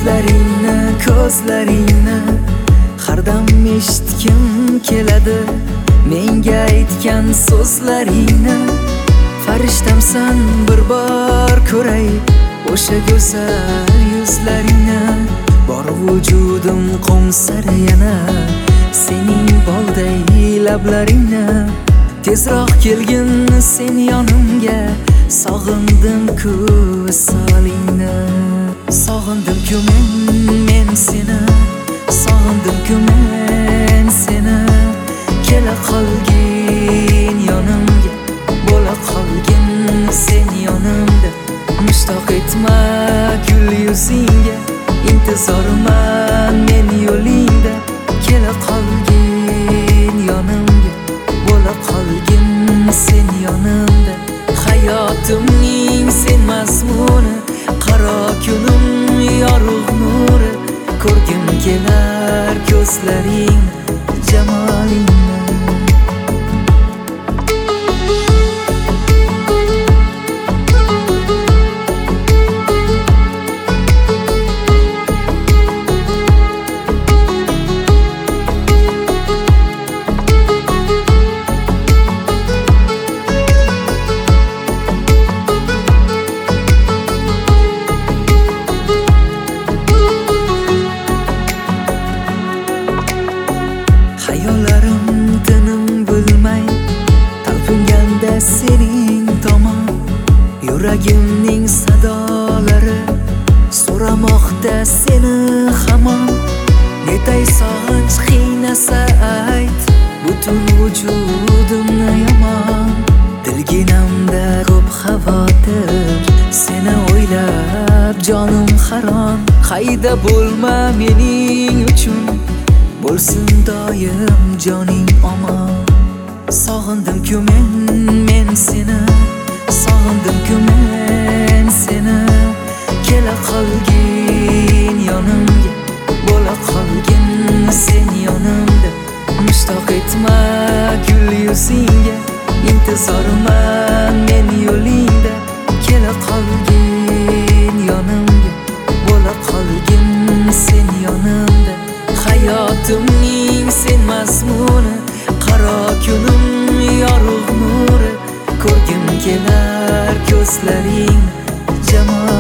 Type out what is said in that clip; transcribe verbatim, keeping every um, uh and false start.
so'zlaringni, ko'zlaringni har dam eshitgim keladi. Menga aytgan so'zlaringni farishtamsan, bir bor ko'ray o'sha go'zal yuzlaringni. Bor vujudim qo'msar yana sening bolday lablaringni. Tezroq kelgin sen yonimga, sog'indim-ku visolingni. Sog'indim-ku men, men seni, sog'indim-ku men seni. Kela qolgin yonimga, bo'la qolgin sen yonimda. Mushtoq etma gul yuzingga, intizorman men yo'lingda. Kela qolgin yonimga, bo'la qolgin sen yonimda. Hayotimning sen mazmuni, qaro kunim yorug' nuri. Ko'rgim kelar ko'zlaring jamolingni. Hayollarim tinim bilmay talpinganda sening tomon. Yuragimning sadolari so'ramoqda seni hamon. Netay sog'inch qiynasa ayt, butun vujudimni yomon. Dilginamda ko'p xavotir, seni o'ylab jonim haron. Qayda bo'lma mening uchun, bo'lsin doim joning omon. Sog'indim-ku men, men seni, sog'indim-ku men seni. Kela qolgin yonimga, bo'la qolgin sen yonimda. Mushtoq etma gul yuzingga, intizorman men yo'lingda. Kela qolgin yonimga, bo'la qolgin sen yonimda. Hayotimning sen mazmuni, qaro kunim yorug' nuri. Ko'rgim kelar ko'zlaring jamol